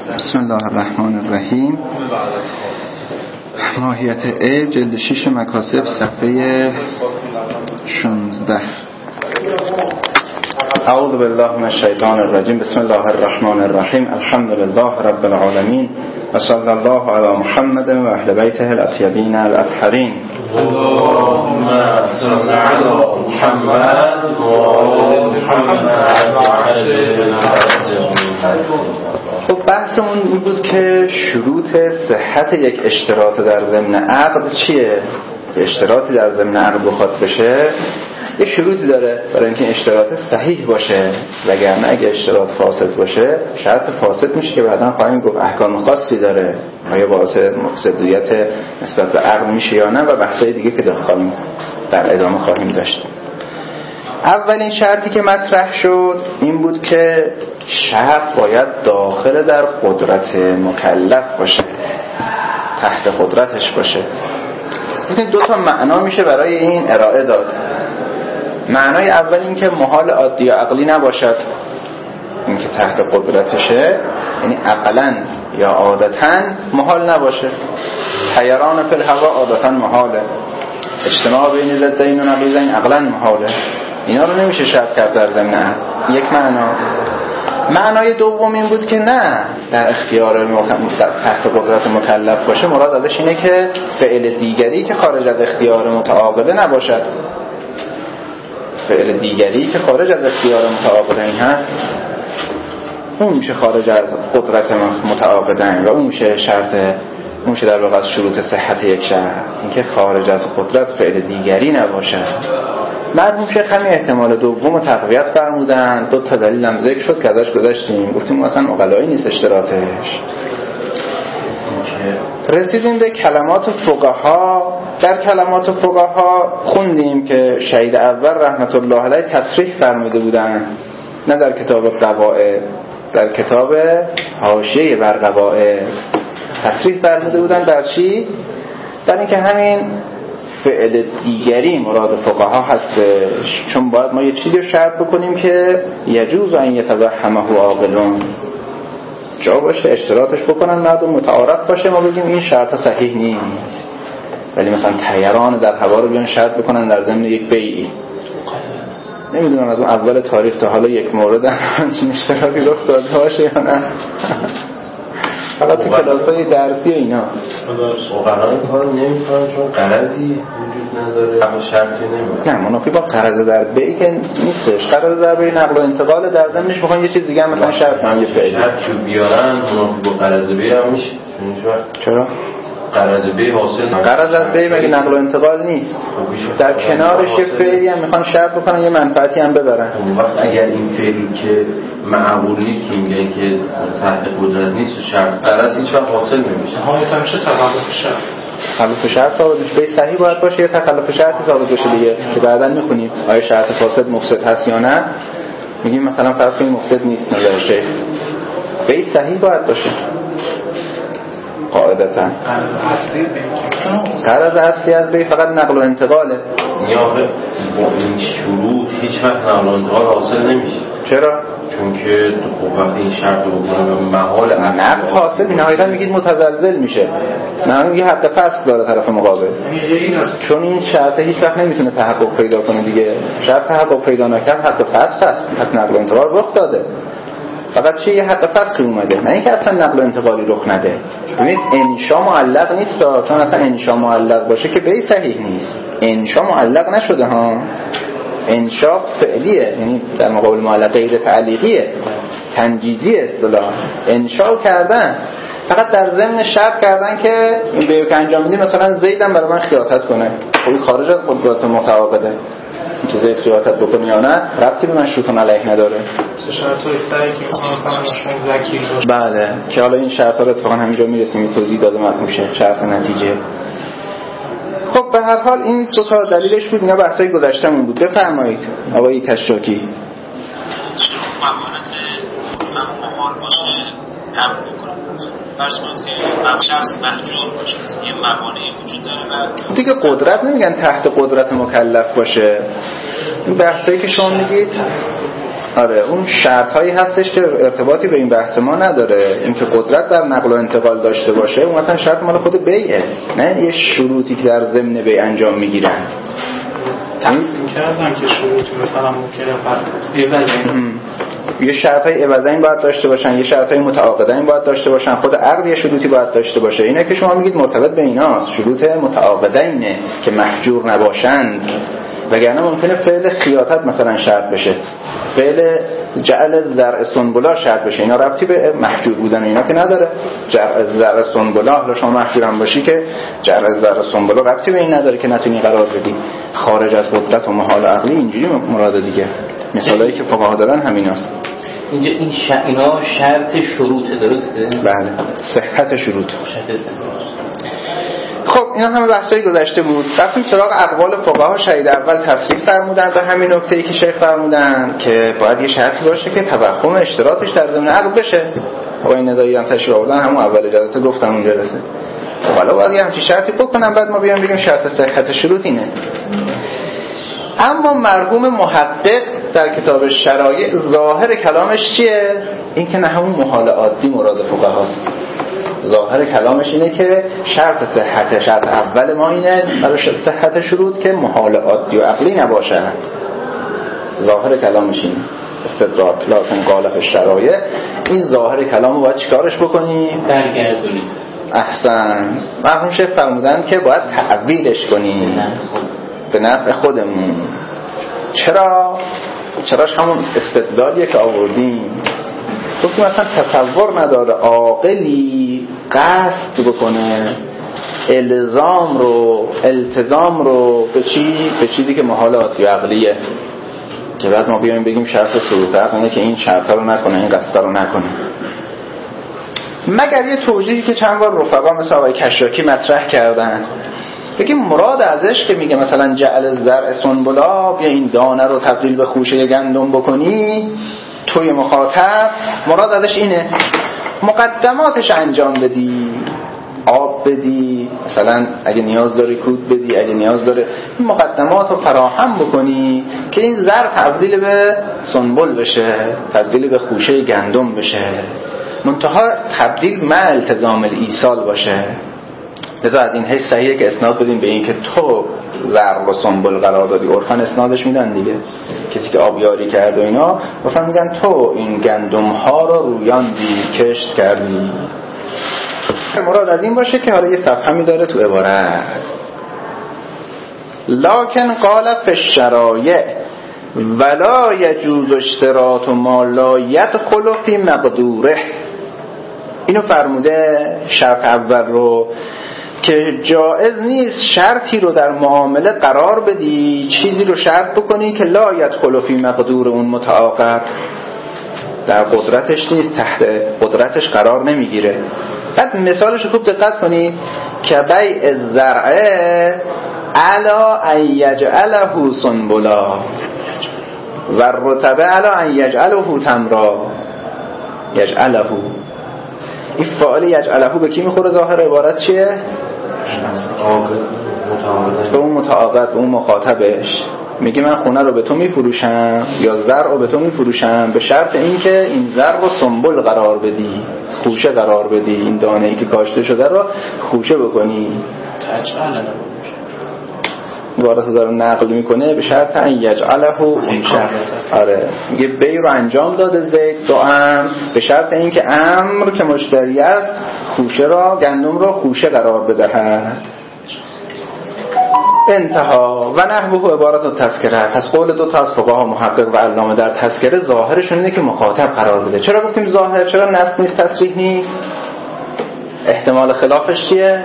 بسم الله الرحمن الرحیم. ماهیت عیب جلد 6 مکاسب صفحه 16. اعوذ بالله من الشیطان الرجیم. بسم الله الرحمن الرحیم. الحمد لله رب العالمین و صلی الله علی محمد و اهل بیته الاطیبین الاطهرین. اللهم صل علی محمد و آل محمد. خب بحثمون این بود که شروط صحت یک اشتراط در ضمن عقد چیه؟ اشتراطی در ضمن عقد بخواد بشه یه شروطی داره برای اینکه اشتراط صحیح باشه، وگرنه اگه اشتراط فاسد باشه شرط فاسد میشه که بعداً خواهیم گفت احکام خاصی داره، آیا باعث مفسدیت نسبت به عقد میشه یا نه، و بحثای دیگه که در ادامه خواهیم داشت. اولین شرطی که مطرح شد این بود که شرط باید داخل در قدرت مکلف باشه، تحت قدرتش باشه. ببینید دو تا معنا میشه برای این ارائه داد. معنای اول این که محال عادی عقلی نباشد، این که تحت قدرتشه یعنی عقلاً یا عادتاً محال نباشه. حیران فی الهوا عادتاً محاله، اجتماع بین ضدین و نقیضین عقلاً محاله. اینا رو نمیشه شرط کرد در ضمن عقد. یک معنا. معنای دوم این بود که نه، در اختیار تحت قدرت مکلف باشه مراد ازش اینه که فعل دیگری که خارج از اختیار متعاقده نباشد. فعل دیگری که خارج از اختیار متعاقدین هست اون میشه خارج از قدرت متعاقدین و اون میشه شرط، اون میشه در واقع شروط صحت یک شرط، اینکه خارج از قدرت فعل دیگری نباشد. مرحوم شیخ همین احتمال دوم رو تقویت فرمودن. دو تا دلیل هم ذکر شد که ازش گذشتیم، گفتیم اصلا عقلایی نیست اشتراطش. رسیدیم به کلمات فقها. در کلمات فقها خوندیم که شهید اول رحمت الله علیه تصریح فرموده بودن، نه در کتاب قواعد، در کتاب حاشیه بر قواعد تصریح فرموده بودن. در چی؟ در اینکه همین فعل دیگری مراد فقها هستش، چون باید ما یه چیزی رو شرط بکنیم که یجوز ان یتوهمه عاقلون، جا باشه اشتراطش بکنن مردم متعارف باشه، ما بگیم این شرط صحیح نیست. ولی مثلا طیران در هوا رو بیان شرط بکنن در ضمن یک بیعی، نمیدونم از اون اول تاریخ تا حالا یک مورد همچین اشتراطی رخ داده باشه یا نه. فقط تو کلاسای درسی اینا اوقران کار نمی‌کنن چون قرضی وجود نداره، اما شرطی نمی‌کنه. نه منافی با قرض در بیع که نیستش. قرض در بیع نقل و انتقال، در ضمنش می‌خوان یه چیز دیگه هم مثلا شرط کنن یه فعلی شرطی بیارن منافی با قرض بیع هم میشه. چرا؟ قرض بیع حاصل نمیشه. قرض از بیع مگه نقل و انتقال نیست؟ در کنارش یه فعلی هم میخوان شرط بکنن یه منفعتی هم ببرن. اون وقت اگر این فعلی که معقول نیست میگن که تحت قدرت نیست و شرط قرض هیچ وقت حاصل نمیشه. نهایت میشه تخلف شرط. تخلف شرط ثابت میشه. به صحیح باید باشه یا تخلف شرط ثابت بشه دیگه، که بعداً میخونیم آیا شرط فاسد مفسد هست یا نه. میگیم مثلا فرض کنیم مفسد نیست نظر شیخ، به صحیح باید باشه قاعدتاً. قرض اصلی از بی فقط نقل و انتقاله. نیاخه با این شروط هیچ وقت نقل و انتقال حاصل نمیشه. چرا؟ چون که خب وقتی این شرط رو بکنه به محال نقل حاصل نهایتا میگید متزلزل میشه، نه میگه حق فصل داره طرف مقابل، چون این شرط هیچ وقت نمیتونه تحقق پیدا کنه دیگه. شرط تحقق پیدا نکرد حق فصل پس نقل و انتقال رخ داده. فقط چه یه حق فصل اومده، نه اینکه اصلا نقل و انتقالی رخ نده. ببینید انشا معلق نیست، چون اصلا انشا معلق باشه که به صحیح نیست. انشا معلق نشده ها، انشا فعلیه، یعنی در مقابل معلق غیر تعلیقیه، تنجیزی اصطلاح. انشا کردن فقط در ضمن شرط کردن که این بیو که انجام میدی مثلا زیدم برای من خیاطت کنه، خب خارج از قدرت متعاقده، که زید خیاطت بکنه یا نه ربطی به مشروط علیه نداره. شرطای صحیح که مثلا وکیل باشه. بله که حالا این شرطا رو اتفاقا همینجا میرسیم این توضیح داده مرحوم شه شرط نتیجه. خب به هر حال این دو تا دلیلش بود. اینا بحثای گذشتهمون بود. بفرمایید آقای کشاکی. موارد گفتم محال باشه هم بکنم فرض کنید که شخص محجور باشه، یه موانعی وجود داره و دیگه قدرت نمیگن تحت قدرت مکلف باشه. این بحثایی که شما میگید آره اون شرط هایی هستش که ارتباطی به این بحث ما نداره. این که قدرت در نقل و انتقال داشته باشه اون مثلا شرط مال خود بیعه، نه یه شروطی که در ضمن بیع انجام میگیرن. تقسیم کردن که شروطی مثلا ممکنه یه شرطای عوضین باید داشته باشن، یه شرطای متعاقدین باید داشته باشن، خود عقد یه شروطی باید داشته باشه. اینه که شما میگید مرتبط به ایناست، شروط متعاقدینه که محجور نباشند، وگرنه ممکنه فعل خیاطت مثلا شرط بشه، فعل جعل زرع سنبلا شرط بشه، اینا ربطی به محجور بودن اینا که نداره. جعل زرع سنبلا حالا شما محجور هم باشی که جعل زرع سنبلا ربطی به این نداره که نتونی قرار بدی، خارج از قدرت و محال عقلی اینجوری مراد دیگه. مثالایی که فقها دادن همیناست. اینجا اینا شرط شروطه، درسته؟ بله، صحت شروط. خب اینا همه بحثای گذشته بود. رفتیم سراغ اقوال فقها. شهید اول تصریح فرمودن به همین نکته‌ای که شیخ فرمودن که باید یه شرطی باشه که توهم اشتراطش در ضمن عقد بشه. آقای ندایی هم تشریح آوردن، همون اول جلسه گفتن اون جلسه. حالا باید یه همچین شرطی بکنن بعد ما بیام بگیم شرط صحت شروط اینه. اما مرحوم محقق در کتاب شرایع ظاهر کلامش چیه؟ این که نه همون محال عادی مراد فقهاست. ظاهر کلامش اینه که شرط اول ما اینه برای صحت شروط که محال عادی و عقلی نباشه. ظاهر کلامش اینه. استدراک لکن قال فی الشرایع، این ظاهر کلامو باید چیکارش بکنی؟ برگردونی. احسن. مرحوم شیخ فرمودن که باید تعویلش کنی به نفع خودمون. چراش همون استدلالیه که آوردیم. گفتیم مثلا تصور نداره عاقلی قصد بکنه الزام رو التزام رو به چیزی که محال عادی و عقلیه، که بعد ما بیایم بگیم شرط شروط عقل که این شرط رو نکنه، این قصد رو نکنه، مگر یه توجیهی که چند بار رفقا مثل آقای کشاکی مطرح کردن. بگیم مراد ازش که میگه مثلا جعل زرع سنبلا، یا این دانه رو تبدیل به خوشه گندم بکنی، توی مخاطب مراد ازش اینه مقدماتش انجام بدی، آب بدی، مثلا اگه نیاز داری کود بدی، اگه نیاز داره این مقدمات رو فراهم بکنی که این زرع تبدیل به سنبل بشه، تبدیل به خوشه گندم بشه، منتها تبدیل مع التزام الایصال باشه. لذا از این حیث صحیحه که اسناد بدیم به این که تو زرع و سنبل قرار دادی. عرفاً اسنادش میدن دیگه، کسی که آبیاری کرد و اینا مثلا میگن تو این گندم ها رو رویاندی، کشت کردی. مراد از این باشه که حالا یه تفهمی داره تو عبارت. لکن قال فی الشرایع ولا یجوز اشتراط ما لا یدخل فی مقدوره. اینو فرموده شرط اول رو که جائز نیست شرطی رو در معامله قرار بدی، چیزی رو شرط بکنی که لا یدخل فی مقدور اون متعاقد، در قدرتش نیست، تحت قدرتش قرار نمیگیره. بعد مثالش رو خوب دقت کنید که بیع الزرع علا ان یجعله سنبلا و الرطبه علا ان یجعله تمرا. یجعله، این فعال یجعله به کی میخوره؟ ظاهر عبارت چیه؟ به اون متعاقد، به اون مخاطبش. میگه من خونه رو به تو میفروشم یا زرع رو به تو میفروشم به شرط اینکه این زرع رو سنبل قرار بدی، خوشه قرار بدی، این دانه‌ای که کاشته شده رو خوشه بکنی. عبارت داره نقل میکنه به شرط ان یجعله اون شخص. آره میگه بی رو انجام داده زید دو امر به شرط اینکه امر که مشتری است خوشه را، گندم را خوشه قرار بدهد. انتها. و نحوه عبارت و تذکره. پس قول دو تا از فقها محقق و علامه در تذکره ظاهرشون اینه که مخاطب قرار بده. چرا گفتیم ظاهر؟ چرا نص نیست، تصریح نیست؟ احتمال خلافش چیه؟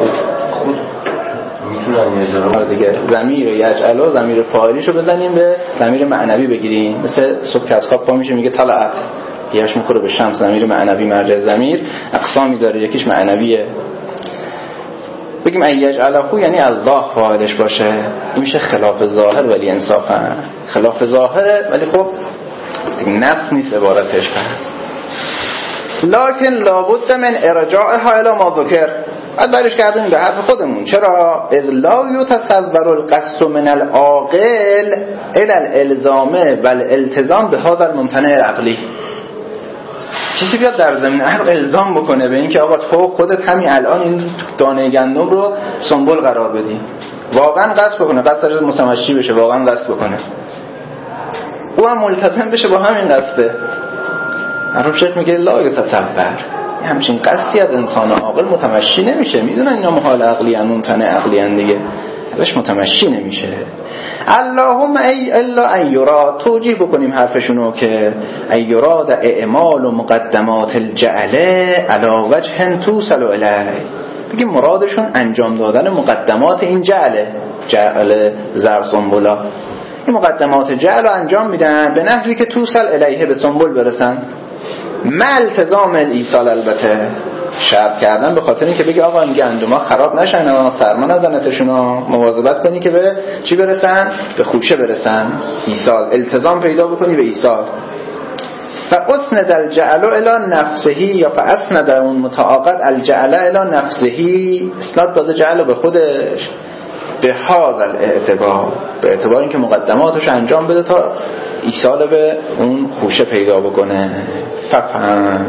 دیگه ضمیر یجعل، ضمیر فاعلیشو بزنیم به ضمیر معنوی بگیریم. مثل صبح که از خواب پا میشه میگه طلعت، یهش میخوره به شمس، ضمیر معنوی مرجع ضمیر اقسامی داره، یکیش معنویه. بگیم ان یجعله یعنی الله فاعلش باشه، این میشه خلاف ظاهر ولی انصافا خلاف ظاهره ولی خب دیگه نص نیست عبارتش. پس لکن لابد من ارجاعها الی ما ذکر. بعد برش کردیم به حرف خودمون. چرا؟ اذ لا یتصور القصد من العاقل الی الالزام بل التزام به هذا الممتنع العقلی. کسی بیاد در ضمن عقل الزام بکنه به این که آقا تو خودت همین الان این دانه گندم رو سنبل قرار بدی، واقعا قصد بکنه، قصد متمشی بشه، واقعا قصد بکنه، او هم ملتزم بشه با همین قصده. معروف شیخ میگه لا یتصور، همچین قصدی از انسان عاقل متمشی نمیشه. میدونن اینا محال عقلی ان، ممتنع عقلی ان دیگه، ازش متمشی نمیشه. اللهم ای الا ان یرا، توجیه بکنیم حرفشونو که ای یراد اعمال و مقدمات الجعله علی وجه توصل الیه، بگیم مرادشون انجام دادن مقدمات این جعل زر سنبولا، این مقدمات جعل رو انجام میدن به نحوی که توصل الیه، به سنبول برسن. مع التزام الایصال، البته شرط کردن به خاطر اینکه بگی آقا این گندما خراب نشن، سرما نزنتشون، مواظبت کنی که به چی برسن؟ به خوشه برسن. ایصال، التزام پیدا بکنی به ایصال. فاسند الجعل الی نفسه، یا فاسند اون متعاقد الجعل الی نفسه، اسناد داده جعل به خودش، به هذا الاعتبار، به اعتبار اینکه مقدماتش انجام بده تا ایصال به اون خوشه پیدا بکنه. ففهم،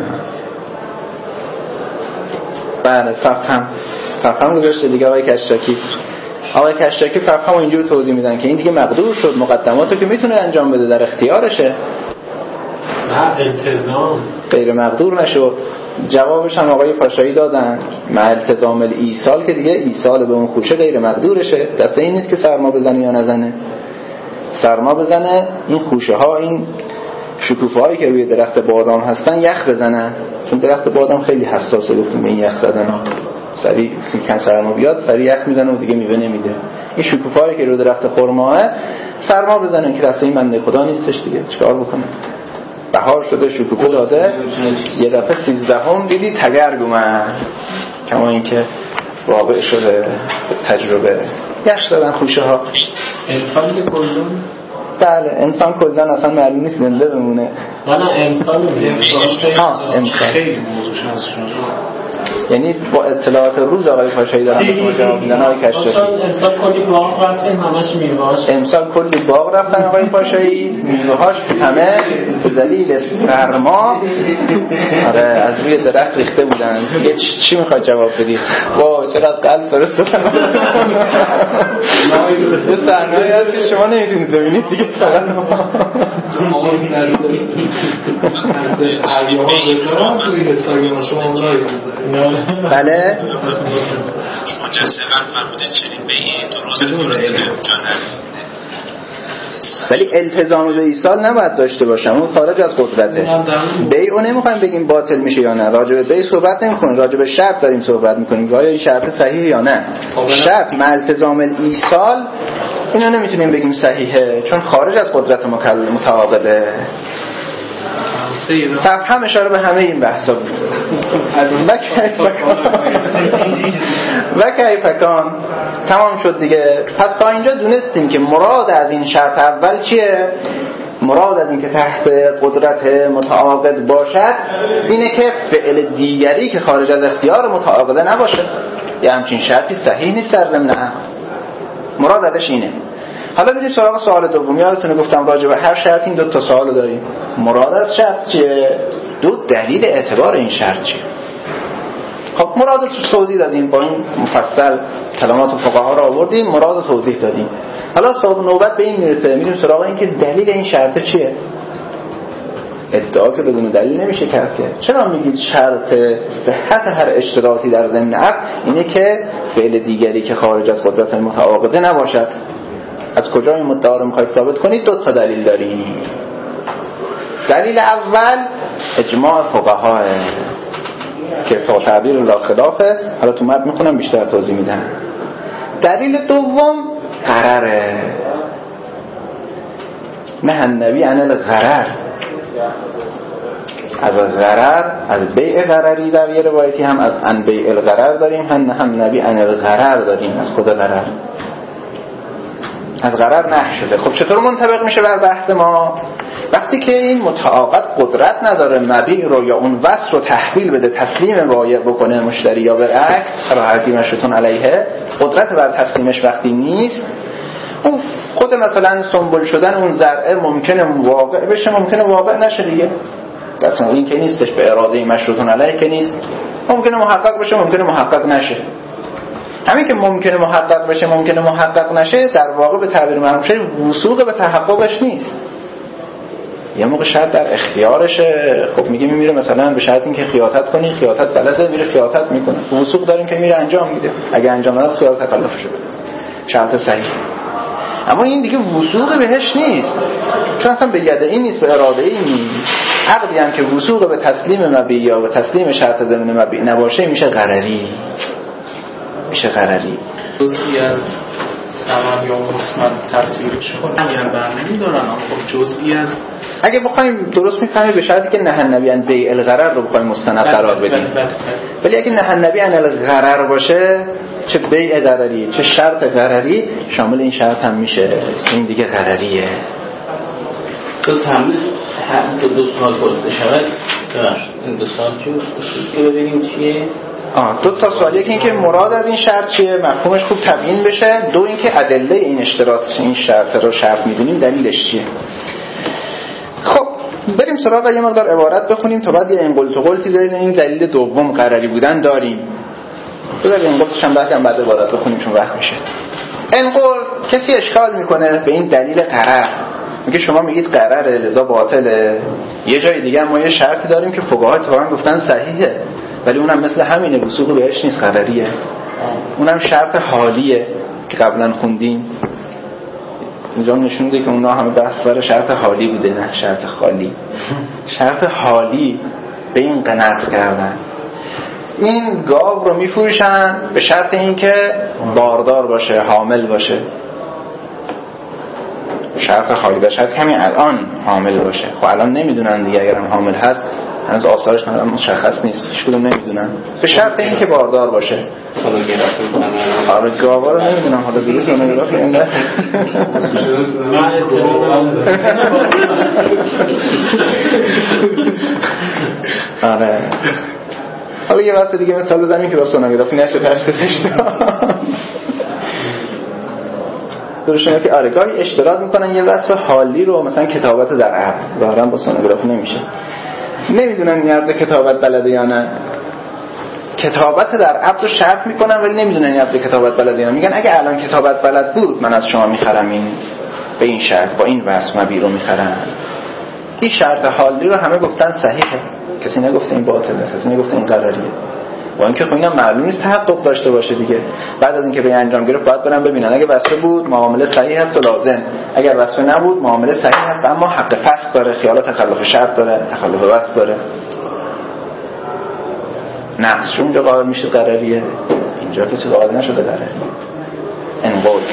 بله ففهم گذاشته دیگه آقای کشتاکی ففهم اینجور توضیح میدن که این دیگه مقدور شد، مقدماتو که میتونه انجام بده در اختیارشه، نه التزام غیر مقدور نشد. جوابش هم آقای پاشایی دادن مع التزام الایصال، که دیگه ایصال به اون خوشه غیر مقدورشه. دست این نیست که سرما بزنه یا نزنه، سرما بزنه این خوشه ها، این شکوفه هایی که روی درخت بادام هستن یخ بزنن، چون درخت بادام خیلی حساسه، گفتیم به این یخ زدن ها، سریع کم سرما بیاد سریع یخ میزنه و دیگه میوه نمیده. این شکوفه هایی که روی درخت خرماه سرما بزنن که دست این بنده خدا نیستش دیگه، چیکار بکنه؟ بهار شده شکوفه داده، یه دفعه 13 دیدی تگرگ اومد، کما اینکه واقع شده تجربه، یخ دادن خوشه ها. انسان که کلون، بله انسان کلن اصلا معلوم نیست زنده بمونه. نه انسان خیلی موضوعش هست شما، یعنی با اطلاعات روز آقای پاشایی دارم به شما جواب میدن. آقای کشتاکی امسال کلی باغ رفتن، همش میوه‌هاش، امسال کلی باغ رفتن آقای پاشایی، میوه‌هاش همه به دلیل سرما آره از روی درخت ریخته بودن. دیگه چی میخواد جواب بدی؟ واه چقدر قلب فرستادن. یه صحنه‌ای هست که شما نمیتونید ببینید دیگه، فقط بله مجزا فرموده چنین به این درست به اونجا نرسیده. ولی التزام به ایصال نباید داشته باشم، اون خارج از قدرته. بیعو نمیخوایم بگیم باطل میشه یا نه، راجع به بیع صحبت نمیکنیم، راجع به شرط داریم صحبت میکنیم که آیا این شرط صحیحه یا نه. شرط مع التزام الایصال اینا نمیتونیم بگیم صحیحه، چون خارج از قدرت متعاقده. تفهم اشاره به همه این بحثا بود. از اون وکی پکان تمام شد دیگه. پس تا اینجا دونستیم که مراد از این شرط اول چیه؟ مراد از این که تحت قدرت متعاقد باشد اینه که فعل دیگری که خارج از اختیار متعاقده نباشه. یه همچین شرطی صحیح نیست در ضمن عقد. مراد ازش اینه. حالا بریم سراغ سوال دوم. یادتونه گفتم راجع به هر شرط این 2 سوال داریم. مراد از شرط چیه؟ 2 دلیل اعتبار این شرط چیه؟ خب مراد رو توضیح دادیم، با این مفصل کلمات فقها رو آوردیم، مراد رو توضیح دادیم. حالا نوبت به این میرسه، میریم سراغ این که دلیل این شرط چیه؟ ادعا که بدون دلیل نمیشه کرد که. چرا میگید شرط صحت هر اشتراطی در ضمن عقد اینه که فعل دیگری که خارج از قدرت متعاقده نباشد؟ از کجا این مدعا رو میخواید ثابت کنید؟ 2 دلیل داریم. دلیل اول اجماع فقها که تا تعبیر لا خلافه، حالا تو متن میخونم بیشتر توضیح میدم. دلیل دوم غرره، نه النبی عن الغرر، از غرر، از بیع غرری در یه روایتی هم از عن بیع الغرر داریم، هم نبی عن الغرر داریم، از خود غرر، از غرر نه شده. خب چطور منطبق میشه بر بحث ما؟ وقتی که این متعاقد قدرت نداره مبیع رو یا اون وصل رو تحویل بده، تسلیم بایع بکنه مشتری یا برعکس، راحتی مشروطون علیه، قدرت بر تسلیمش وقتی نیست، اون خود مثلا سنبل شدن اون زرعه ممکنه واقع بشه، ممکنه واقع نشه دیگه. اصلا این که نیستش به اراده مشروطون علیه که نیست، ممکنه محقق بشه ممکنه محقق نشه. همین که ممکنه محقق بشه ممکنه محقق نشه، در واقع به تعبیر معروف وثوق به تحققش نیست. یه موقع شاید در اختیارشه، خب میگه میره مثلا به شرط اینکه خیاطت کنی، خیاطت بلده، میره خیاطت میکنه، وثوق داریم که میره انجام میده، اگه انجام نداد خیال تکلفش بده، شرط صحیح. اما این دیگه وثوق بهش نیست، چون اصلا به ید این نیست، به اراده این نیست. عقدی هم که وثوق به تسلیم مبیع یا به تسلیم شرط ضمن مبیع نباشه میشه غرری، میشه غرری. جزئی از ثمن یا مثمن تصویرش کنن میگن برنامه‌ای دارن، خب جزئی از اگه بخوایم درست میفهمیم به شرطی که نهی النبی عن بیع الغرر رو بخوایم مستند قرار بدیم. ولی اگه نهی النبی عن الغرر باشه، چه بیع غرری چه شرط غرری شامل این شرط هم میشه، این دیگه غرریه. تو تمام دو سال پرسه شود، این دو سال که ببینیم چیه. دو تا سوال، یکی اینکه مراد از این شرط چیه، مفهومش خوب تبیین بشه، دو اینکه ادله این اشتراط این شرط رو شرط میدونیم دلیلش چیه. خب بریم سراغ یه مقدار عبارت بخونیم تا بعد یه انقلت و قلتی داریم. این دلیل دوم قراری بودن داریم، بذار انقلتش هم بعد عبارت بخونیم چون وقت میشه. انقلت کسی اشکال میکنه به این دلیل قرار، میگه شما میگید قراره لذا باطله. یه جای دیگه ما یه شرطی داریم که فقها اتفاقا گفتن صحیحه ولی اونم مثل همینه، وثوق بهش نیست، قراریه. اونم شرط حالیه که قبلا خوندیم، اینجا نشون میده که اونا همه بحث برای شرط حالی بوده نه شرط خالی. شرط حالی به این قناعت کردن. این گاو رو میفروشن به شرط اینکه باردار باشه، حامل باشه. شرط حالی به شرط همین الان حامل باشه. خب الان نمیدونن دیگه، اگرم حامل هست هنوز آثارش مشخص نیست، هیچ کدوم نمیدونن. به شرط اینکه باردار باشه. حالا گاوا رو نمیدونم، حالا درست سونوگرافی اینه. آره. حالا یه واسه دیگه مثال بزنیم که با سونوگرافی نشه تشخیصش داد. درشونه که آره گاهی اشتراط میکنن یه وصف حالی رو، مثلا کتابت در عقد، ظاهرا با سونوگرافی نمیشه. نمیدونن این عقد کتابت بلده یا نه. کتابت در عقد رو شرط میکنن ولی نمیدونن این عقد کتابت بلده یا نه. میگن اگه الان کتابت بلد بود من از شما میخرم، این به این شرط با این وصف مبیع رو میخرم. این شرط حالی رو همه گفتن صحیحه، کسی نگفته این باطله، کسی نگفته این قراریه. با اینکه خب اینا معلوم نیست تحقق داشته باشه دیگه. بعد از اینکه به انجام گرفت باید برن ببینن اگه وصفه بود معامله صحیح هست و لازم، اگر وصفه نبود معامله صحیح هست اما حق فسخ داره، خیال تخلف شرط داره، تخلف وصف داره. نقص چون اونجا قائل میشه قراریه، اینجا کسی قائل نشده داره. انقلت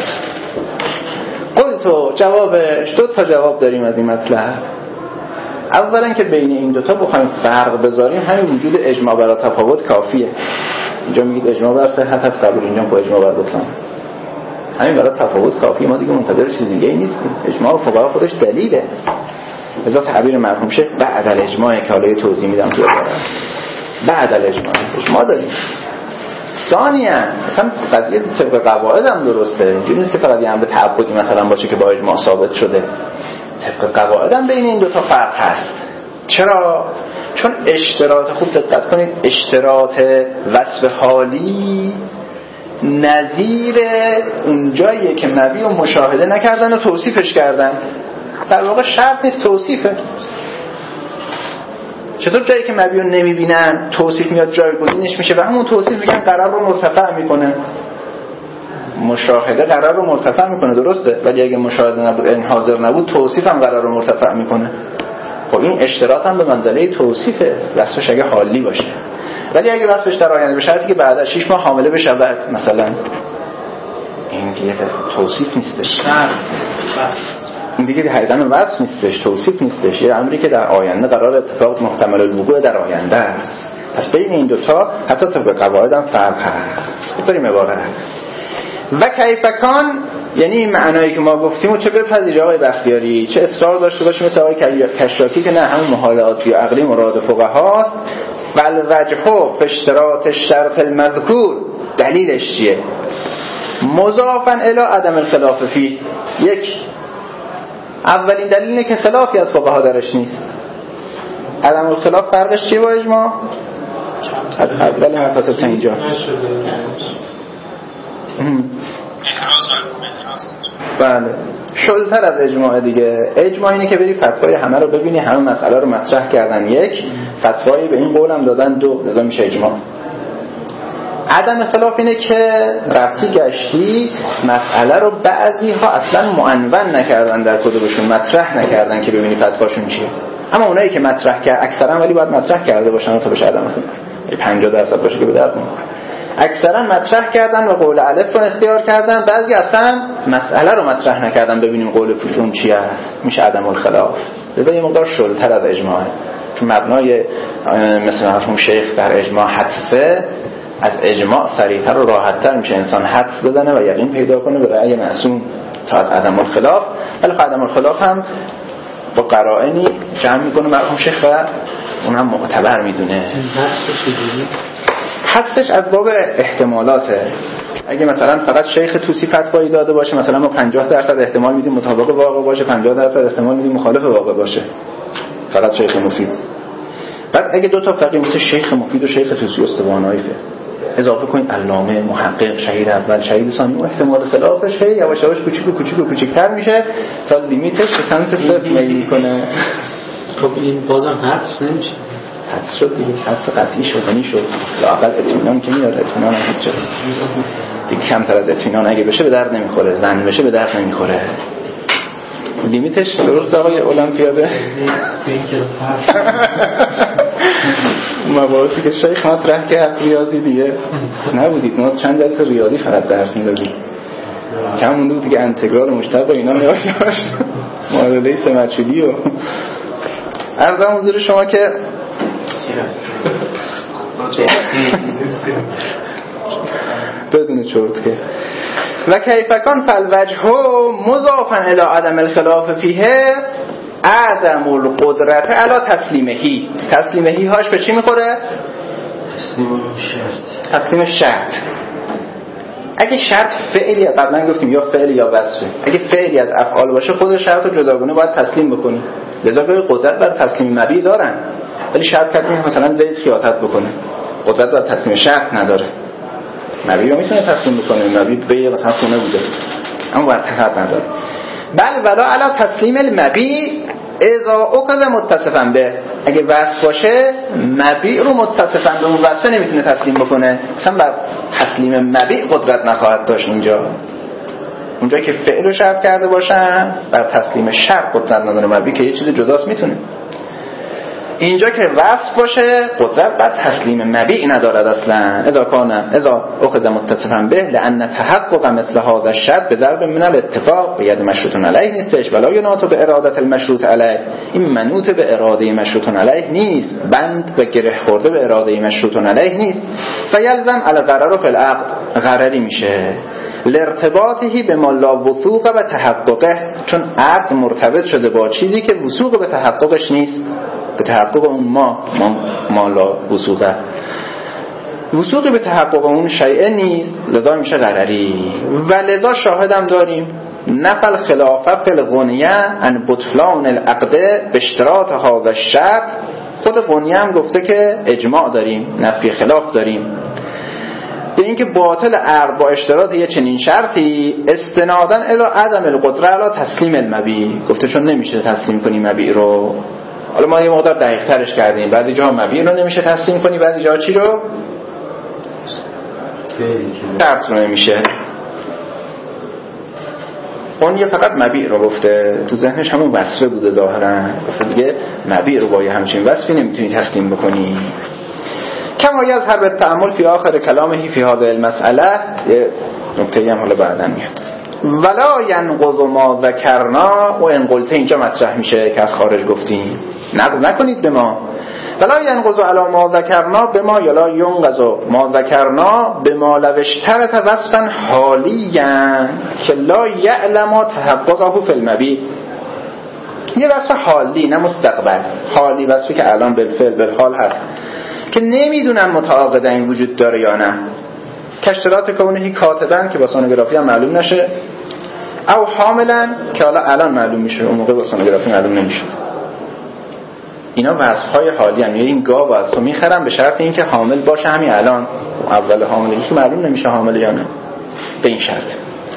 قلتو جوابش، دو تا جواب داریم از این مطلب. اولا که بین این دوتا بخوایم فرق بذاریم، همین وجود اجماع برای تفاوت کافیه. اینجا میگید اجماع بر صحت هست، قبول اینجا با اجماع بر بطلان هست. همین برای تفاوت کافیه، ما دیگه منتظر چیز دیگه ای نیستیم. اجماع فقها خودش دلیله. لذا تعبیر مرحوم شه بعد الاجماع که حالا توضیح میدم تو بعد اجماع داریم. ثانیاً مثلا قضیه طبق قواعد هم درسته، اینجوری نیست که فقط یه امر تعبدی مثلا باشه که با اجماع ثابت شده. طبق قواعد هم بین این دوتا فرق هست. چرا؟ چون اشتراط، خوب دقت کنید، اشتراط وصف حالی نظیر اون جاییه که مبیع و مشاهده نکردن و توصیفش کردن. در واقع شرط نیست، توصیفه. چطور جایی که مبیع رو نمیبینن توصیف میاد جایگزینش میشه و همون توصیف میگن قرار رو مرتفع میکنه. مشاهده قرار رو مرتفع میکنه، درسته، ولی اگه مشاهده نبود، این حاضر نبود، توصیف هم قرار رو مرتفع میکنه. خب این اشتراط هم به منزله توصیفه، وصفش اگه حالی باشه. ولی اگه وصفش در آینده به شرطی که بعد از 6 ماه حامله بشه مثلا، این دیگه توصیف نیستش، این دیگه حقیقتا وصف نیستش، توصیف نیستش، یه امری که در آینده قرار اتفاق محتمل الوقوع در آینده است. پس بین این دوتا حتی طبق قواعد هم فرق هست. بریم عبارت و کیفکان یعنی این معنایی که ما گفتیم و چه بپذیری آقای بختیاری، چه اصرار داشته باشی مثل آقای کشافی که نه همون محال عادی و عقلی مراد فقهاست. بل وجهه فی اشتراط الشرط المذکور، دلیلش چیه؟ مضافا الی عدم الخلاف فی. یک، اولین دلیل اینه که خلافی از فقها درش نیست. عدم الخلاف فرقش چیه با اجماع؟ از اول مقاصد تا اینجا بله شلتر از اجماع دیگه. اجماع اینه که بری فتوای همه رو ببینی، همه مسئله رو مطرح کردن، یک فتوایی به این قول هم دادن، دو لذا میشه اجماع. عدم خلاف اینه که رفتی گشتی مسئله رو بعضی ها اصلا معنون نکردن در کتبشون، مطرح نکردن که ببینی فتواشون چیه. اما اونایی که مطرح کرد اکثرا ولی باید مطرح کرده باشن تا بشه عدم خلاف، 50% باشه که به درد نمیخوره. اکثرا مطرح کردن و قول الف رو اختیار کردن، بعضی اصلا مسئله رو مطرح نکردن ببینیم قول فشون چی است، میشه عدم الخلاف. لذا یه مقدار شلتر از اجماعه، چون مبنای مثل مرحوم شیخ در اجماع حدسه، از اجماع سریعتر و راحتتر میشه انسان حدس بزنه و یقین پیدا کنه به رأی معصوم تا از عدم الخلاف. ولی عدم الخلاف هم با قرائنی جمع میکنه مرحوم شیخ و اونم معتبر میدونه. حدسش از باب احتمالاته. اگه مثلا فقط شیخ توسی فتوایی داده باشه، مثلا ما 50% احتمال میدیم مطابق واقع باشه، 50% احتمال میدیم مخالف واقع باشه، فقط شیخ مفید. بعد اگه دو تا فقیه مثل شیخ مفید و شیخ توسی استوانایفه اضافه کنید علامه، محقق، شهید اول، شهید ثانی، احتمال خلافش هی یواش یواش کوچیک‌تر میشه تا لیمیتش به سمت صفر میل میکنه. خب این بازم حدس نمیشه. حدس شد دیگه، حدس قطعی شدنی شد. لااقل اطمینان که میاره، اطمینان هم هیچ دیگه کمتر از اطمینان اگه بشه به درد نمیخوره، زن بشه به درد نمیخوره. لیمیتش درست آقای المپیاده تو این کلاس مباحثی که شیخ مطرح کرد ریاضی دیگه نبودید، ما چند جلسه ریاضی فقط درس میدادیم، کم مونده بود دیگه انتگرال مشتق و اینا میاشت معادله سمتچلی و عرضم حضور شما که بدون چرت که و کیفکان فالوجه مضافا الی عدم الخلاف فیه عدم القدرت علی تسلیمهی. تسلیمهی هاش به چی میخوره؟ تسلیم شرط. اگه شرط فعلی، قبلا گفتیم یا فعلی یا وصفه، اگه فعلی از افعال باشه خود شرط رو جداگانه باید تسلیم بکنی. لذا به قدرت بر تسلیم مبی دارن، ولی شرط کردیم مثلا زید خیاطت بکنه، قدرت بر تسلیم شرط نداره. مبی رو میتونه تسلیم بکنه، مبی به مثلا خونه بوده اما بر تسلیم نداره. بل ولا علی تسلیم المبی اذا اخذ متصفا به، اگه وصف باشه مبی رو متصفا به اون وصف نمیتونه تسلیم بکنه، مثلا بر تسلیم مبی قدرت نخواهد داشت. اونجا که فعل رو شرط کرده باشن بر تسلیم شرط قدرت نداره، مبی که یه چیز جداست میتونه. اینجا که وصف باشه قدرت بر تسلیم مبی ندارد اصلا. اذا اخذ متصفا به لان تحقق مثل هذا الشرط به ضرب من الاتفاق ید مشروط علیه نیستش، ولا یناط به اراده المشروط علیه. این منوط به اراده مشروط علیه نیست، بند و گره خورده به اراده مشروط علیه نیست. فیلزم الغرر فی العقد، غرری میشه لارتباطه به ما لا وثوق و تحققه، چون عقد مرتبط شده با چیزی که وثوق به تحققش نیست. به تحقق اون ما لا وثوقه، وثوقی به تحقق اون شیء نیست، لذا میشه غرری. و لذا شاهدم داریم نقل خلافه فی الغنیه ان بطلان العقد به اشتراط هذا الشرط. خود غنیه هم گفته که اجماع داریم، نفی خلاف داریم به اینکه باطل عقد با اشتراط یه چنین شرطی استنادن الی عدم القدره علی تسلیم المبی. گفته چون نمیشه تسلیم کنی مبی رو. حالا ما یه مقدار دقیق ترش کردیم، بعضی جاها مبی رو نمیشه تسلیم کنی، بعضی جاها چی رو؟ شرط رو نمیشه. اون یه فقط مبی رو گفته، تو ذهنش همون وصفه بوده ظاهرا، گفته دیگه مبی رو با یه همچین وصفی نمیتونی تسلیم بکنی. کما یظهر بالتأمل فی آخر کلامه فی هذه المسئله، یه نکته‌ای هم حالا بعداً میاد. ولا ینقض ما ذکرنا و ان قلت، اینجا مطرح میشه که از خارج گفتیم نقض نکنید به ما. ولا ینقض علی ما ذکرنا بما یلا ینقض ما ذکرنا بما لو اشترط وصفا حالیا که لا یعلم تحققه فی المبیع. یه وصف حالی نه مستقبل، حالی وصفی که الان بالفعل بالحال هست که نمیدونن متعاقدین وجود داره یا نه. کشترات کونه کاتبن که با سونوگرافی هم معلوم نشه، او حاملن که حالا الان معلوم میشه، اون موقع با سونوگرافی معلوم نمیشه. اینا وصفهای حالی هم. این گاو از تو میخرم به شرط اینکه حامل باشه همین الان، اول حاملگی که معلوم نمیشه حامل یا نه، به این شرط.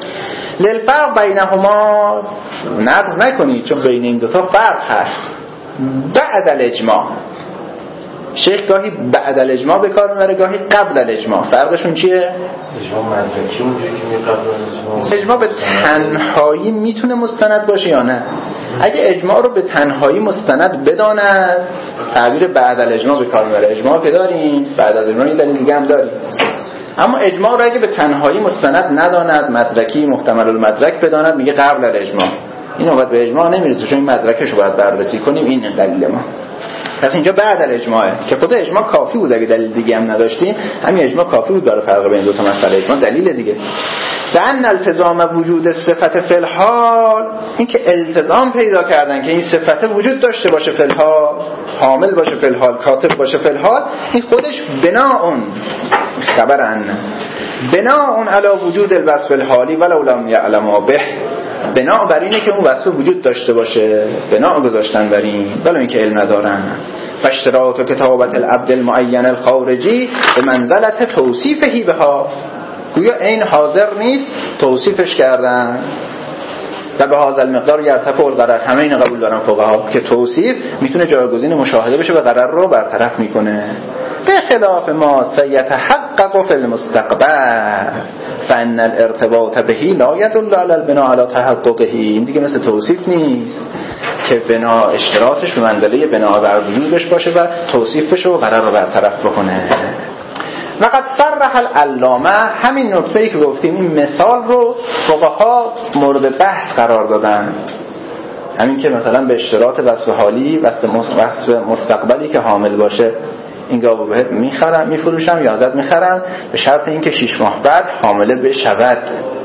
للفرق بینهما نقض نکنید چون بین این دوتا فرق هست. بعد الاجماع، شیخ گاهی بعد الاجماع به کار میبره، گاهی قبل الاجماع. فرقشون چیه؟ اجماع مدرکی اونجوری که می قبل الاجماع. اجماع به تنهایی میتونه مستند باشه یا نه؟ اگه اجماع رو به تنهایی مستند بداند تعبیر بعد الاجماع به کار میبره. اجماع که داریم، بعد از اجماع یه دلیل دیگه هم داریم. اما اجماع رو اگه به تنهایی مستند نداند، مدرکی محتمل المدرک بداند، میگه قبل الاجماع. این وقت به اجماع نمیرسه چون این مدرکش رو باید بررسی کنیم. این دلیل ما. پس اینجا بعد الاجماعه که خود اجماع کافی بود. اگه دلیل دیگه هم نداشتیم همین اجماع کافی بود برای فرق بین دو تا مسئله. اجماع دلیل دیگه. لأن التزام وجود صفت فی الحال، این که التزام پیدا کردن که این صفت وجود داشته باشه فی الحال، حامل باشه فی الحال، کاتب باشه فی الحال، این خودش بناء خبرن بناء علی وجود الوصف الحالی ولو لم یعلم به. بنا بر اینه که اون وصف وجود داشته باشه، بنا گذاشتن بر این ولی اینکه علم ندارن. فاشتراط و کتابت العبد المعین الخارجی به منزلت توصیفهی بها، گویا این حاضر نیست توصیفش کردن. و به هذا المقدار یرتفع الغرر، همه این قبول دارن فقها که توصیف میتونه جایگزین مشاهده بشه و غرر رو برطرف میکنه. به خلاف ما سیتحقق فی المستقبل فان الارتباط به لا يدل على البناء على تحققه. این دیگه مثل توصیف نیست که بنا اشتراطش به منزله بنا بر وجودش باشه و توصیف بشه و غرر رو برطرف بکنه. وقد صرح العلامه، همین نکته‌ای که گفتیم این مثال رو فقها مورد بحث قرار دادن. همین که مثلا به اشتراط وصف حالی، وصف مستقبلی که حامل باشه این گاو بهت میخرم میفروشم یا ازت میخرم به شرط اینکه 6 ماه بعد حامله بشود،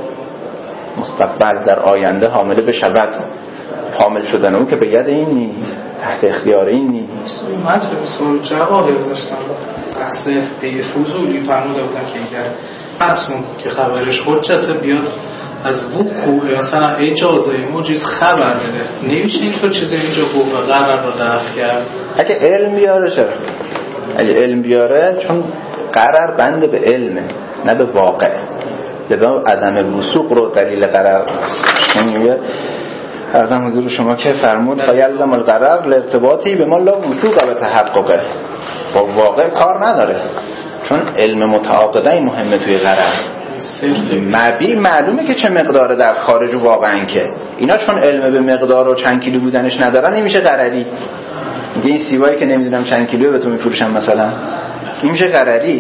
مستقبل در آینده حامله بشود. حامل شدن اون که به ید این نیست، تحت اختیار این نیست. من چه بسیار جواهر داشتم بحث به فضولی فرموده بودن که اگر اصلا که خبرش حجت بیاد از وقوع مثلا اجازه موجز خبر بده، نمیشه این تو چیزی اینجا حقوق قرار رو دفع کرد. اگه علم بیاره چرا؟ اگه علم بیاره چون قرار بند به علمه نه به واقع، لذا عدم وثوق رو دلیل قرار نمیگه. ارزم حضور شما که فرمود فیلزم القرار لارتباطی به ما لا وثوق به تحققه، با واقع کار نداره چون علم متعاقدین مهمه توی قرار. مبیع معلومه که چه مقداره در خارج و واقعا که اینا چون علم به مقدار و چند کیلو بودنش ندارن نمیشه قراری. میگه این سیبایی که نمیدونم چند کیلو به تو میفروشم مثلا، این میشه قراری.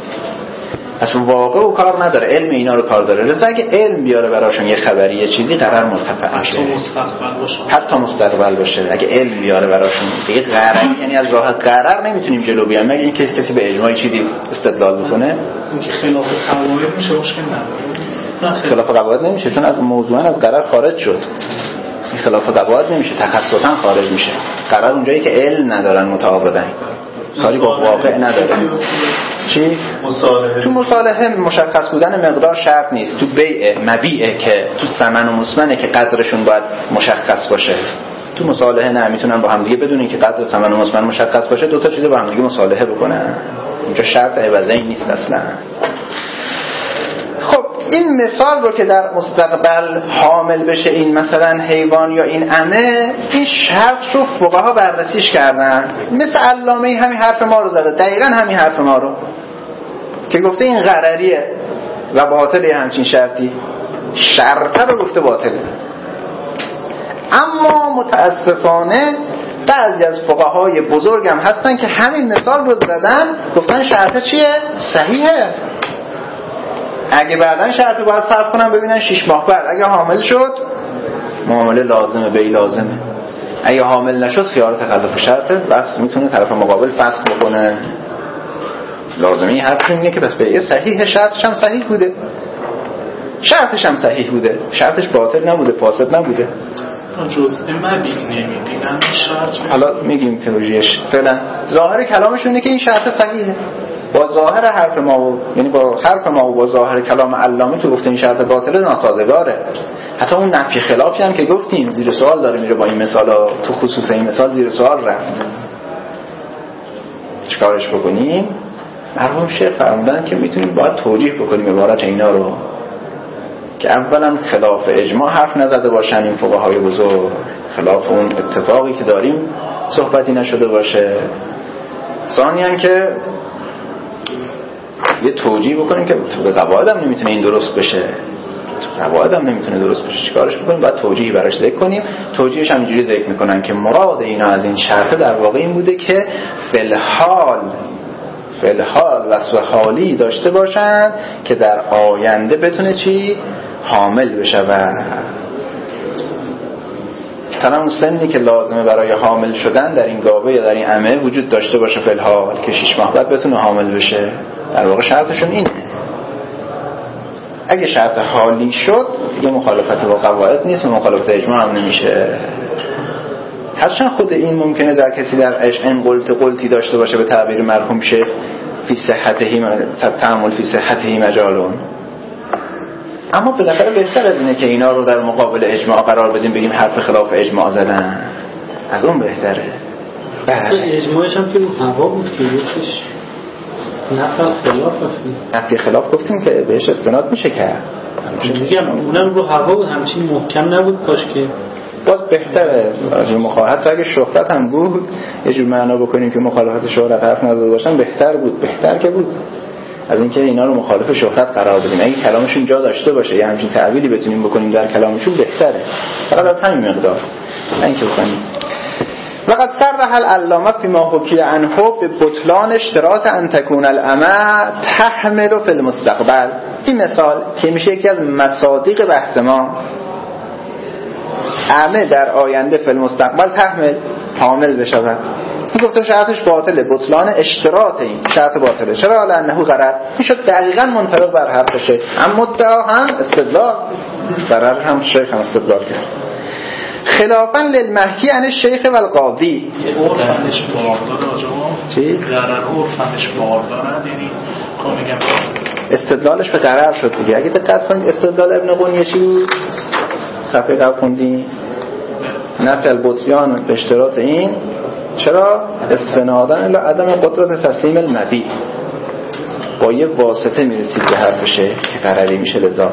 پس واقع و کار نداره، علم اینا رو کار داره. لذا اگه علم بیاره براشون یه خبری یه چیزی قرار مرتفع میشه، حتی مستقبل باشه. اگه علم بیاره براشون دیگه قراری، یعنی از راه قرار نمیتونیم جلو بیایم مگه اینکه کسی به اجماع چیزی استدلال بکنه. اینکه خلاف قواعد میشه مشکل نداره. خلاف قواعد نمیشه چون از موضوعا از قرار خارج شد. این خلاف قواعد نمیشه، تخصصا خارج میشه. قرار اونجایی که علم ندارن متعاقدین، کاری با واقع ندارن. چی؟ مصالحه. تو مصالحه مشخص بودن مقدار شرط نیست. تو بیع مبیعه که تو ثمن و مسمنه که قدرشون باید مشخص باشه. تو مصالحه نه، میتونن با هم دیگه بدون اینکه قدر ثمن و مسمن مشخص باشه دو تا چیز با هم دیگه مصالحه بکنن. اینجا شرط عوضی نیست اصلا. خب این مثال رو که در مستقبل حامل بشه این مثلا حیوان یا این عمه، این شرط رو فقها بررسیش کردن. مثل علامه همین حرف ما رو زده، دقیقاً همین حرف ما رو که گفته این غرریه و باطله. همچین شرطی شرط رو گفته باطله. اما متاسفانه بعضی از فقهای بزرگ هم هستن که همین مثال رو زدن گفتن شرط چیه؟ صحیحه. اگه بعدن شرط باید فرق کنن ببینن 6 ماه بعد اگه حامل شد معامله لازمه، بی لازمه. اگه حامل نشد خیار تخلف شرطه، بس میتونه طرف مقابل فسخ بکنه. لازمی حرفش اینه که بس بیعه صحیح، شرطش هم صحیح بوده، شرطش هم صحیح بوده، شرطش باطل نبوده، فاسد نبوده. جزء مبیع نمیدینن شرط. حالا میگیم تئوریش. فعلا ظاهر کلامشون اینه که این شرط صحیحه. با ظاهر حرف ما و یعنی با حرف ما و با ظاهر کلام علامه که گفته این شرط باطله ناسازگاره. حتی اون نفی خلافی هم که گفتیم زیر سوال داره میره با این مثالا، تو خصوص این مثال زیر سوال رفت. چیکارش بکنیم؟ مرحوم شیخ فرمودن که میتونیم باید توجیه بکنیم عبارت اینا رو که اولا خلاف اجماع حرف نزده باشن این فقهای بزرگ، خلاف اون اتفاقی که داریم صحبتی نشده باشه. ثانیاً که یه توجیه بکنیم که تو قواعد هم نمیتونه این درست بشه، تو قواعد هم نمیتونه درست بشه، چیکارش بکنیم؟ باید توجیهی براش ذکر کنیم. توجیهش هم اینجوری ذکر میکنن که مراد اینا از این شرط در واقع این بوده که فلحال وصف حالی داشته باشن که در آینده بتونه چی؟ حامل بشه. و تنم سنی که لازمه برای حامل شدن در این گاوه یا در این عمه وجود داشته باشه فلحال که 6 ماه بعد بتونه حامل بشه. در واقع شرطشون اینه. اگه شرط حالی شد دیگه مخالفت با قواعد نیست و مخالفت اجماع هم نمیشه. هرچند خود این ممکنه در کسی در عشق این قلتی داشته باشه، به تعبیر مرحوم شیخ فی صحتهی تعامل فی صحتهی مجالون، اما بالاخره بهتر از اینه که اینا رو در مقابل اجماع قرار بدیم بگیم حرف خلاف اجماع زدن، از اون بهتره. اجماعش هم که هوا بود که یکیش نفی خلاف گفتیم که بهش استناد میشه کرد. میگم اونم رو هوا بود، همچین محکم نبود، کاش که باز بهتره. حتی اگه شهرت هم بود یه جور معنا بکنیم که مخالفت شهرت حرف نزده باشن بهتر بود، بهتر که بود از اینکه اینا رو مخالف شهرت قرار بدیم. اگه کلامشون جا داشته باشه یه همچین تعبیری بتونیم بکنیم در کلامشون بهتره، فقط از همین مقدار اینکه بکنیم. وقد صرح العلامه فيما حكي عنه ببطلان اشتراط ان تكون الامه تحمل في المستقبل. این مثال که میشه یکی از مصادیق بحث ما، امه در آینده فی المستقبل تحمل، حامل بشود. این گفته شرطش باطله، بطلان اشتراط این شرط باطله. چرا؟ لانه غرر. میشد دقیقاً منطبق بر حرفشه. اما مدعا هم استدلال، غرر هم شیخ هم استدلال کرد. خلافاً للمحکی عن الشیخ و القاضی. عرفنش بارداره آجا؟ چی؟ غرر عرفنش بارداره، یعنی میگم استدلالش به غرر شد دیگه. اگه دقت کنید استدلال ابن قنیه چی بود؟ صفحه قبل خوندیم نفی البطلان به اشتراط این. چرا؟ استنادن الی عدم قدرت تسلیم المبیع. با یه واسطه میرسید به حرفشه که غرری میشه. لذا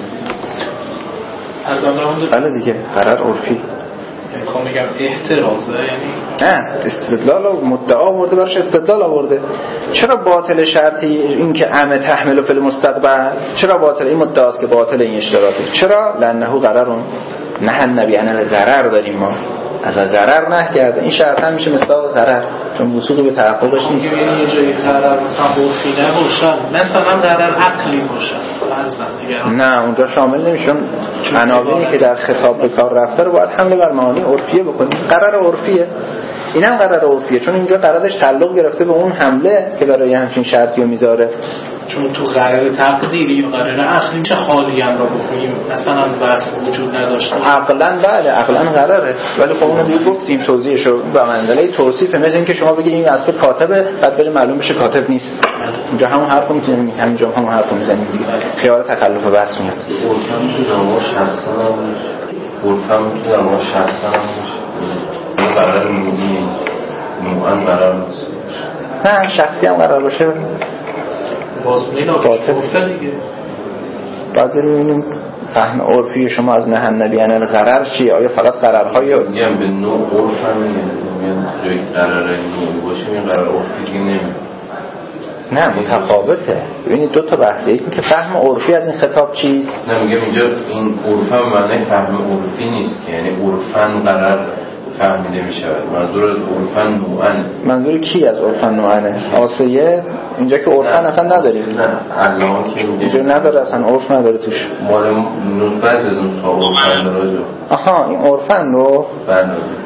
بله دیگه غرر عرفی. یعنی میگم احترازه، یعنی نه استدلال و مدعا آورده براش استدلال آورده. چرا باطل شرطی این که عمه تحمل فی المستقبل؟ چرا باطل؟ این مدعاست که باطل این اشتراطی. چرا؟ لانه غررون نه النبی عن الغرر داریم ما، از غرر نه کرده. این شرط هم میشه مصداق غرر چون وثوقی به تحققش نیست. یعنی یه جایی غرر مثلا عرفی نباشه، مثلا غرر عقلی باشه نه اونجا شامل نمیشون. عناوینی که در خطاب به کار رفته رو باید حمله بر معانی عرفیه بکنیم. غرر عرفیه، اینم غرر عرفیه چون اینجا قراردادش تعلق گرفته به اون حمله که برای همچین شرطی رو میذاره. چون تو قرار تقدیری یا قرار عقلی چه خالی هم را بکنیم مثلا بس وجود نداشته. عقلا بله، عقلا قراره، ولی خب اونو دیگه گفتیم توضیحشو به منزله توصیف. مثل این که شما بگید این وصف کاتبه بعد بره معلوم بشه کاتب نیست. اونجا همون حرفو میتونیم همینجا همون حرفو میزنیم دیگه. خیال تکلف بس میاد. عرفم تو نما شخصا عرفم تو نما شخصا این قرار نمودی نوعاً قرار نیست. نه شخصی هم قرار باشه باز میلا گفته دیگه. بعد ببینیم فهم عرفی شما از نهی النبی عن الغرر چیه؟ آیا فقط قرارهای میگم به نوع عرف هم میگن جایی قرار نوعی باشه این قرار عرفی دیگه نمیگن. نه متفاوته. ببینید دو تا بحثه. یکی که فهم عرفی از این خطاب چیست؟ نه میگم اینجا این عرفا معنی فهم عرفی نیست که یعنی عرفا قرار فهمیده می شود. منظور از عرفن نوعن. منظور کی از عرفن نوعنه؟ آسیه اینجا که عرفن اصلا نداریم. نه علامه که اینجا نداره اصلا، عرف نداره توش. مال بعضی از نسخه عرفن داره. آها این عرفن رو بله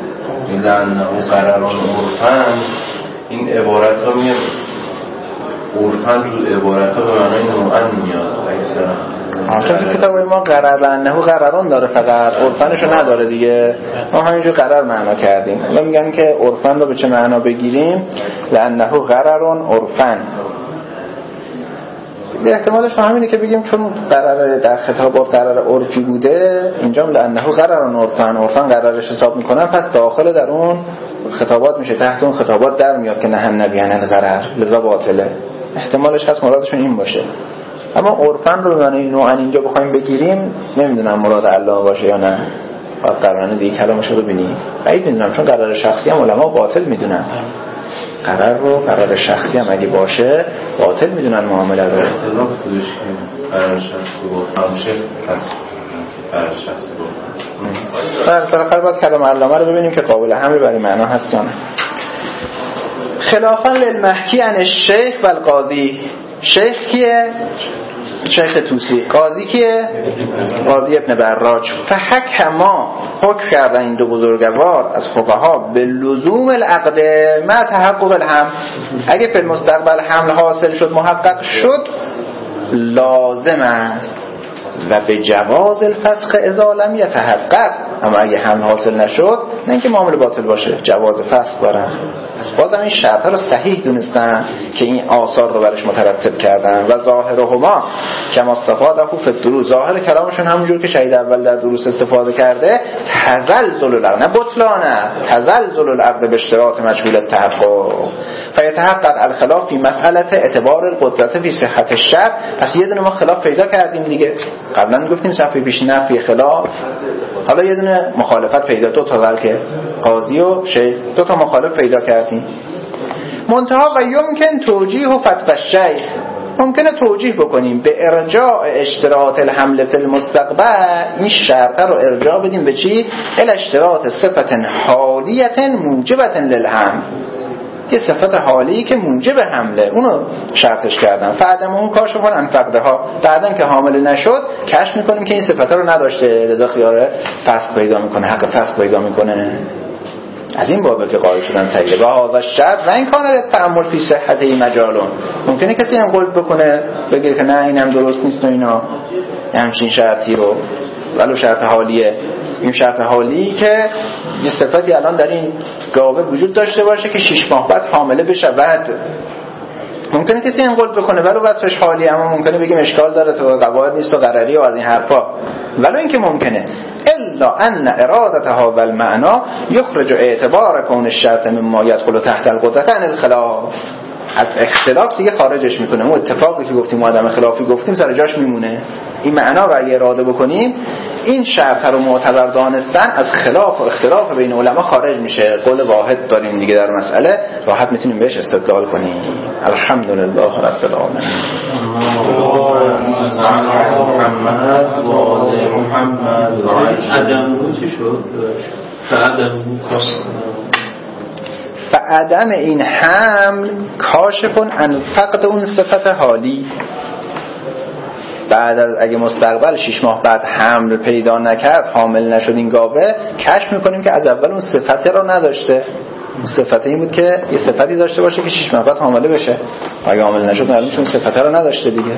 لأنه قراران عرفن، این عبارت ها میگه عرفن رو عبارت ها به معنای نوعن میاد اکثرا. چون تو کتاب ما قرار لأنه قراران داره فقط عرفنشو نداره دیگه، ما همینجور قرار معنا کردیم. ما میگن که عرفن رو به چه معنا بگیریم؟ لأنه قراران عرفن. احتمالش همینه که بگیم چون قرار در خطابات قرار عرفی بوده، اینجا لأنه قراران عرفن، عرفن قرارش حساب میکنن، پس داخل در اون خطابات میشه، تحت اون خطابات در میاد که نهن نبیهن القرار، لذا باطله. احتمالش هست مرادشون این باشه. اما عرفن رو به معنی نوعن اینجا بخوایم بگیریم، نمیدونم مراد الله باشه یا نه، باید قرارانه دیگه کلامش رو ببینیم. بعید میدونم، چون قرار شخصی هم علما باطل میدونن، قرار رو قرار شخصی هم اگه باشه باطل میدونن معامله رو. اختلاف بودش که قرار شخصی با همشه هست قرار شخصی با بالاخره باید کلام علامه رو ببینیم که قابل حمل برای معنا هست یا نه. خلافا للمحکی عن الشیخ و القاضی. شیخ کیه؟ شیخ توسی. قاضی کیه؟ قاضی ابن براج. فحکما حکم کردن این دو بزرگوار از فقها به لزوم العقد مع تحقق الحمل. اگه فی المستقبل حمل حاصل شد، محقق شد، لازم است و به جواز الفسخ اذا لم یتحقق. اما اگه حمل حاصل نشد، نه اینکه معامله باطل باشه، جواز فسخ دارن. پس بازم این شرطا رو صحیح دونستن که این آثار رو برش مترتب کردن. و ظاهرهما کما استفاده فی الدروس، ظاهر کلامشون همونجور که شهید اول در دروس استفاده کرده، تزلزل العقد، نه بطلانه، تزلزل العقد به اشتراط مجهول التحقق. فیتحقق الخلاف فی مسئله اعتبار القدرت فی صحت الشرط. پس یه دونه ما خلاف پیدا کردیم دیگه، قبلا گفتیم صفحه پیش نفی خلاف، حالا یه دونه مخالفت پیدا، دو تا بلکه قاضی و شیخ دو تا مخالف پیدا کردیم. منتها و یمکن توجیه و فتو الشیخ، ممکنه توجیه بکنیم به ارجاع اشتراط الحمل فی المستقبل، این شرط رو ارجاع بدیم به چی؟ الاشتراط صفت حالیت موجبت للحمل، یه صفت حالی که موجب حمله، اونو شرطش کردن. فعدم اون کارشو کنن فقده ها، بعدن که حامله نشد کشف میکنیم که این صفت رو نداشته، لذا خیاره فسخ پیدا میکنه، حق فسخ پیدا میکنه. از این بابه که قائل شدن سیده با هذا شرط و این کانال تعامل فی صحت این مجالون. ممکنه کسی هم قول بکنه بگه که نه اینم درست نیست و اینا، همچین شرطی رو، ولو شرط حالیه. این شرط حالی که یه صفتی الان در این گاوه وجود داشته باشه که 6 ماه بعد حامله بشه، بعد ممکنه کسی این قول بکنه ولو وصفش حالی، اما ممکنه بگیم اشکال داره تو قواعد نیست و قراری و از این حرفا. ولو اینکه ممکنه الا ان ارادت هذا المعنى یخرج اعتبار کون الشرط مما يدخل تحت القدرت عن الخلاف، از اختلاف دیگه خارجش میکنه. اون اتفاقی که گفتیم عدم خلافی گفتیم سر جاش میمونه. این معنا رو اگه اراده بکنیم، این شرط رو معتبر دانستن از خلاف و اختلاف بین علما خارج میشه. قول واحد داریم دیگه در مسئله، راحت میتونیم بهش استدلال کنیم. الحمدلله رب العالمین. محمد و آل محمد. عدم چی شد؟ فعدم این حمل کاشفون عن فقد اون صفت حالی. بعد از اگه مستقبل 6 ماه بعد حمل پیدا نکرد، حامل نشد این گاوه، کشف میکنیم که از اول اون صفت رو نداشته. اون صفت این بود که یه صفتی داشته باشه که 6 ماه بعد حامله بشه، اگه حامل نشد معلومه اون صفت رو نداشته دیگه.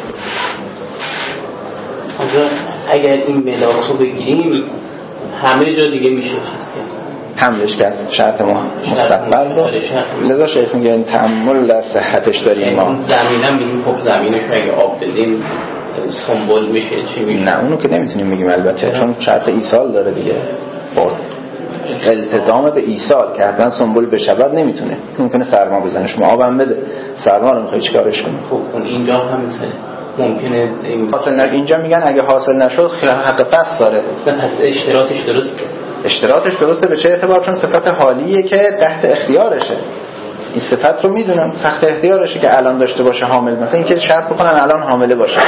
اگر این ملاک رو بگیریم همه جا دیگه میشه حملش کرد، شرط ما مستقبل رو. لذا شیخ میگه این تأمل در صحتش داریم. ما زمینم میگیم خب زمینش اگه آب بدیم سنبول میشه چی میشه؟ نه اونو که نمیتونیم بگیم البته، چون شرط ایصال داره دیگه، با التزام به ایصال که حتما سنبول بشود نمیتونه. ممکنه سرما بزنه، شما آبم بده، سرما رو میخوای چیکارش کنی؟ خب اینجا هم ممکنه حاصل اینجا میگن اگه حاصل نشد حق فسخ داره. پس اشتراطش درسته. اشتراطش درسته به چه اعتبار؟ چون صفت حالیه که تحت اختیارشه. این صفت رو میدونم سخت اختیارشه که الان داشته باشه حامل، مثلا اینکه شرط بکنن الان حامله باشه،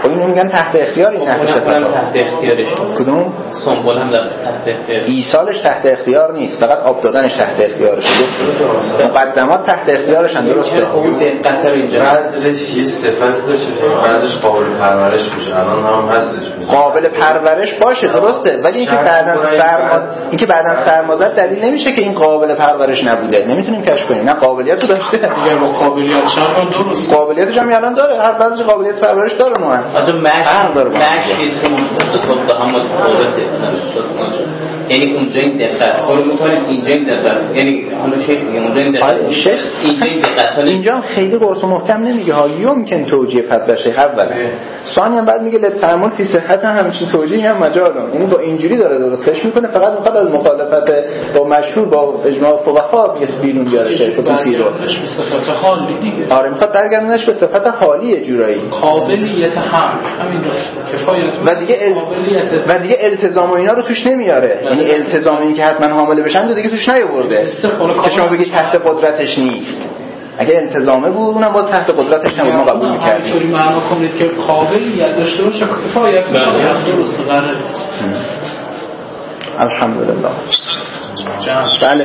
خب اینو میگن تحت اختیار این تحت صفت تحت اختیارش. کدوم؟ سنبول هم در تحت اختیار. ایصالش تحت اختیار نیست، فقط آب دادنش تحت اختیارش. مقدمات تحت اختیارشن. درسته. اون دقت رو اینجا بعضیش یه صفت داشته، بعضیش قابل پرورش میشه. الان هم هستش قابل پرورش باشه، درسته، ولی اینکه بعداً سرمازد دلیل نمیشه که این قابل پرورش نبوده. نمیتونیم کشف کنیم. نه قابلیت رو داشته، دیگه با قابلیتش هم درست. قابلیتش هم الان داره، هر بعضی قابلیت پرورش داره. نوعا آخه مشی داره. مشی تو هم متفاوته احساس کنم. یعنی اونجا این دقت کارو میکنه، اینجا این دقت، یعنی حالا شیخ میگه اونجا این دقت، اینجا این دقت. اینجا خیلی قرص محکم نمیگه ها، یمکن توجیه فتوا شیخ اولا. ثانیا بعد میگه لتعامل فی صحت هم همین توجیه هم مجال. یعنی با اینجوری داره درستش میکنه، فقط میخواد از مخالفت با مشهور با اجماع فقها بیرون بیاره شیخ توسی رو. به صفت حالی دیگه. آره میخواد درگردونش به صفت حالی جورایی. قابلیت همین کفایت و دیگه التزام و اینا رو توش نمیاره. یعنی التزام این که حتما حامله بشن رو دیگه توش نیاورده که شما بگید تحت قدرتش نیست. اگه التزامه بود اونم باز تحت قدرتش نبود، ما قبول می‌کردیم. اینطوری معنا کنید که قابلیت داشته باشه کفایت می‌کنه، درست قراره. الحمدلله. بله.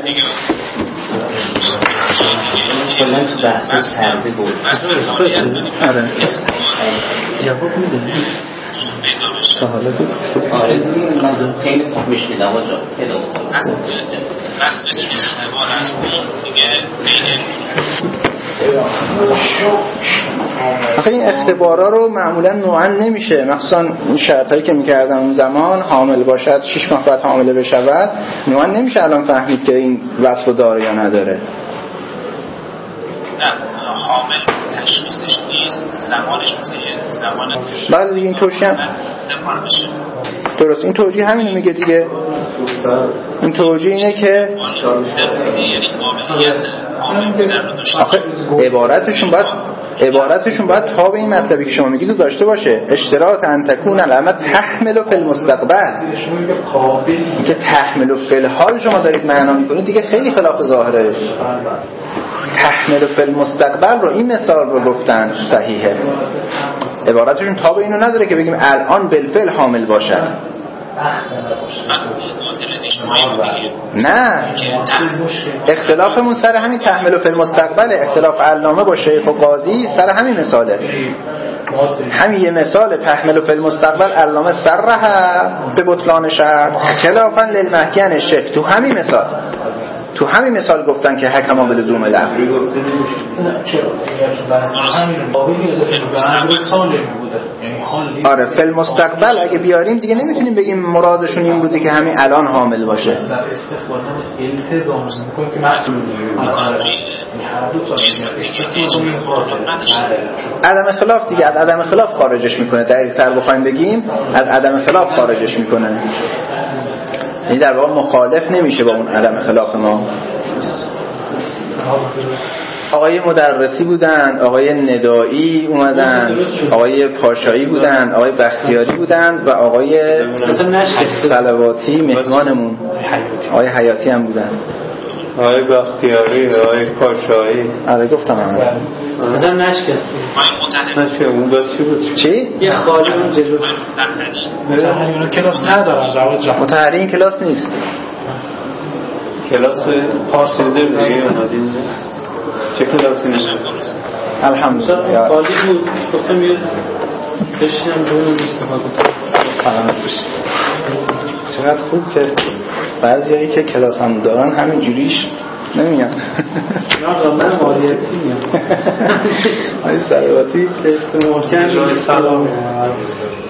کلا تو بحث ترزی بود. آره. جواب میدم. حالا آره خیلی خوب میشنیدم آجا کلاس بس اختبار از دیگه آخه این اختبارا رو معمولا نوعا نمیشه، مخصوصا این شرطایی که میکردم اون زمان حامل باشد 6 ماه بعد حامله بشود، نوعا نمیشه الان فهمید که این وصف داره یا نداره. نه حامل تشخیصش نیست، زمانش مثل زمان بله دیگه این توجیه هم درست، این توجیه همینو میگه دیگه. این توجیه اینه که آخه عبارتشون باید تا به این مطلبی که شما میگید داشته باشه. اشتراط ان تکون العمل تحمل فی المستقبل. که تحمل فی الحال شما دارید معنا میکنید دیگه خیلی خلاف ظاهره. تحمل فی المستقبل رو این مثال رو گفتن صحیحه. عبارتشون تا به اینو نداره که بگیم الان بالفعل حامل باشد. نه اختلافمون سر همین تحمل و فی المستقبل. اختلاف علامه با شیخ و قاضی سر همین مثاله. همین یه مثال تحمل و فی المستقبل علامه صرح به بطلان شرط خلافا للمحکن شیخ. تو همین مثال گفتن که حکما به لزوم لفظ. آره فی المستقبل اگه بیاریم دیگه نمیتونیم بگیم مرادشون این بوده که همین الان حامل باشه. عدم خلاف دیگه، از عدم خلاف خارجش میکنه. دقیق تر بخوایم بگیم از عدم خلاف خارجش میکنه. یعنی در واقع مخالف نمیشه با اون عدم خلاف ما. آقای مدرسی بودن، آقای ندایی اومدن، آقای پاشایی بودن، آقای بختیاری بودن و آقای صلواتی مهمانمون آقای حیاتی هم بودن. آقای بختیاری، آقای پاشایی. آره گفتم همه مثلا نشکستی نشه اون داشتی بود. چی؟ یه خالی اون جلو متحرین کلاس ندارن. جواد جان متحرین کلاس نیست. کلاس پارسیده دیگه اومدین. چه کلاسی نیست؟ الحمدلله خالی بود. گفتم یه بشینم جونم استفاده کنم. چقدر خوب که بعضیایی که کلاس هم دارن همین جوریش نمیان. نه من مالیاتی میام. آقای صلواتی سفت محکم سلام